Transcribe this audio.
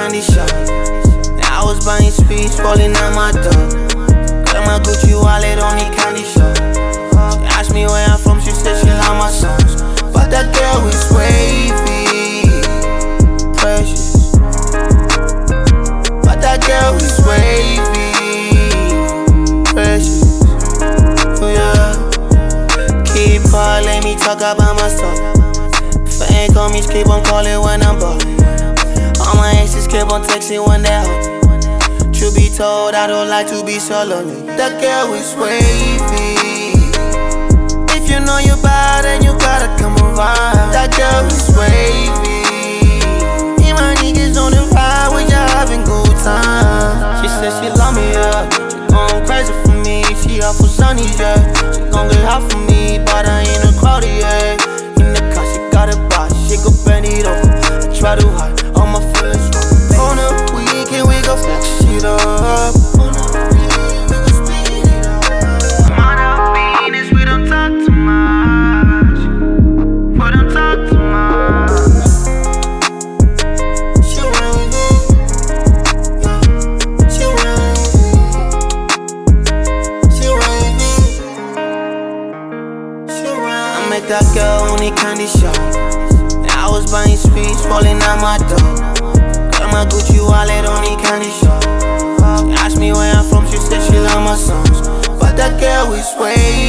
candy shop. Now I was buying speeds, rolling out my door. Got my Gucci wallet on the candy shop. She asked me where I'm from, she said she like my songs. But that girl is wavy, precious. But that girl is wavy, precious. Yeah. Keep calling me, talk about my stuff. If I ain't call me, keep on calling when I'm ballin'. All my exes keep on texting when they're home. Truth be told, I don't like to be so lonely. That girl is wavy. If you know you're bad, then you gotta come around. That girl is wavy. Me and my niggas on the ride when you're having good time. She said she love me, yeah. She going crazy for me. She off for sunnies, yeah. She gon' get hot for me, but I ain't a crowdy, yeah. In the car, she got a box, she gon' bend it over. I try to hide all my feelings. On the weekend, we gon' flex shit up. Met that girl on the candy shop. I was buying speeds, rolling out my door. Got my Gucci wallet on the candy shop. She asked me where I'm from, she said she like my songs. But that girl is way